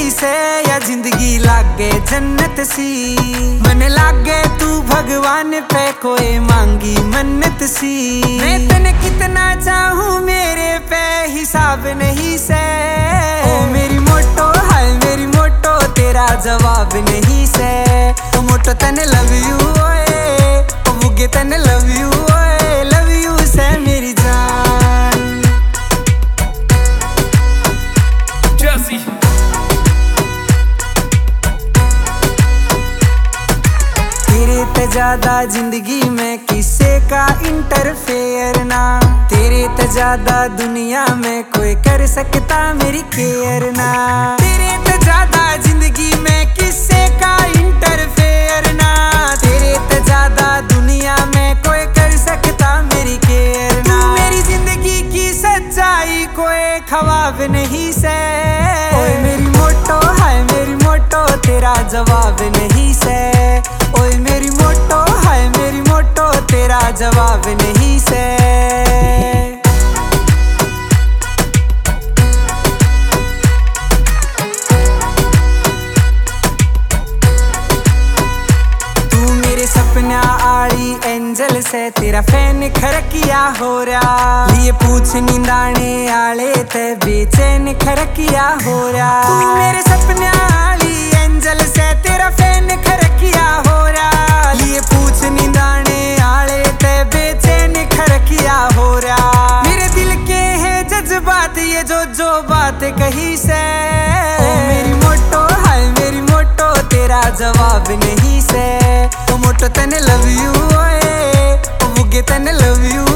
ही से या जिंदगी लागे जन्नत सी। मन लागे तू भगवान पे कोई मांगी मन्नत सी। मैं तने कितना चाहूँ मेरे पे हिसाब नहीं से। ओ मेरी मोटो हाय मेरी मोटो तेरा जवाब नहीं से। ओ मोटो तने लव यू ओए, ओ बुगे तने लव यू ओए, लव यू से मेरी जान। Jesse तेरे ते ज्यादा जिंदगी में किसी का इंटरफेयर ना। तेरे ते ज्यादा दुनिया में कोई कर सकता मेरी केयर ना। तेरे ते ज्यादा जिंदगी में किसी का इंटरफेयर ना। तेरे ते ज्यादा दुनिया में कोई कर सकता मेरी केयर ना। मेरी जिंदगी की सच्चाई कोई ख्वाब नहीं से। ओए मेरी मोटो हाय मेरी मोटो तेरा जवाब नहीं से। ओए मेरी मोटो हाय मेरी मोटो तेरा जवाब नहीं से। तू मेरे सपना आड़ी एंजल से तेरा फैन खरकिया हो रहा। लिए पूछ नींदाने आले ते बेचैन खरकिया हो रहा। तू मेरे सपना आड़ी एंजल से तेरा फैन खरकिया हो रहा। लिए पूछ नींदाने आले ते बेचैन खरकिया हो रहा। मेरे दिल के है जज्बात ये जो बात कही से। ओ मेरी मोटो हाय मेरी मोटो तेरा जवाब नहीं से। ओ मोटो तने लव यू ओए, ओ बुगे तने लव यू